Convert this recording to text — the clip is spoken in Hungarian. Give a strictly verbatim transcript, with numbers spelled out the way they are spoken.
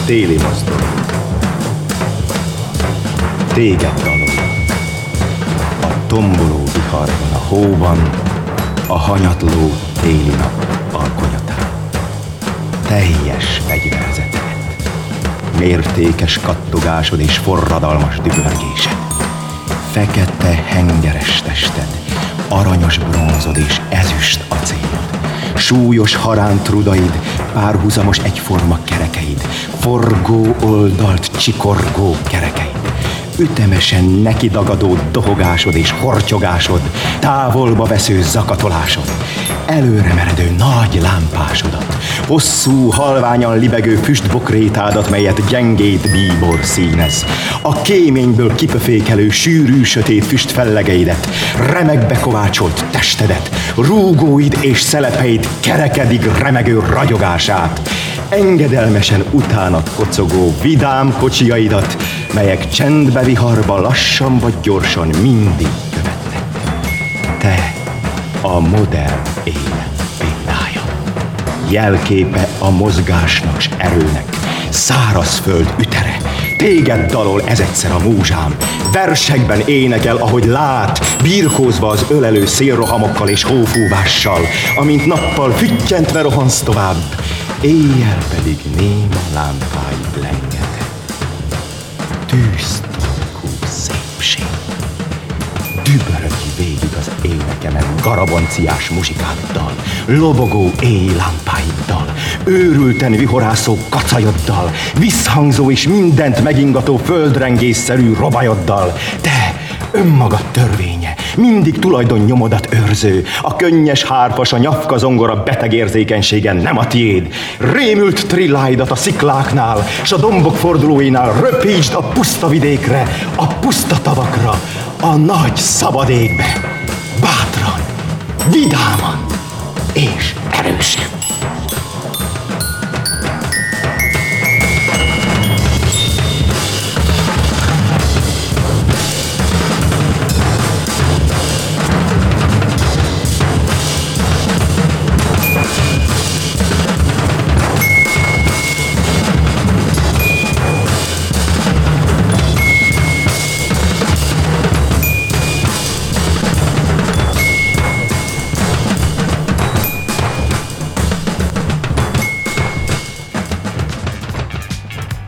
téli mozdony. Téged dalol, a tomboló viharban, a hóban, a hanyatló téli nap alkonyatán. Teljes fegyverzeted, mértékes kattogásod és forradalmas dübörgésed, fekete hengeres tested, aranyos bronzod és ezüst acélod, súlyos harántrudaid, párhuzamos egyforma kerekeid, forgó oldalt csikorgó kerekeid, ütemesen nekidagadó dohogásod és hortyogásod, távolba vesző zakatolásod, előre meredő nagy lámpásodat, hosszú, halványan libegő füstbokrétádat, melyet gyengét bíbor színez, a kéményből kipöfékelő, sűrű, sötét füstfellegeidet, remegbe kovácsolt testedet, rúgóid és szelepeid kerekedig remegő ragyogását, engedelmesen utánad kocogó vidám kocsiaidat, melyek csendbe viharba lassan vagy gyorsan mindig követnek. Te a modern élet példája, jelképe a mozgásnak s erőnek, szárazföld ütere. Téged dalol ezedszer a múzsám, versekben énekel, ahogy lát, birkózva az ölelő szélrohamokkal és hófúvással, amint nappal füttyentve rohansz tovább, éjjel pedig néma lámpáid lengetek. Tűztarkú szépség, dübörögj végig az énekemen garabanciás muzsikáddal, lobogó éjlámpáiddal, őrülten vihorászó kacajoddal, visszhangzó és mindent megingató földrengésszerű robajoddal. Te, önmagad törvénye, mindig tulajdonnyomodat őrző, a könnyes hárpas, a nyafka zongora beteg érzékenységen nem a tiéd. Rémült trilláidat a szikláknál, s a dombok fordulóinál röpítsd a puszta vidékre, a puszta tavakra, a nagy szabad égbe, bátran, vidáman és erősen.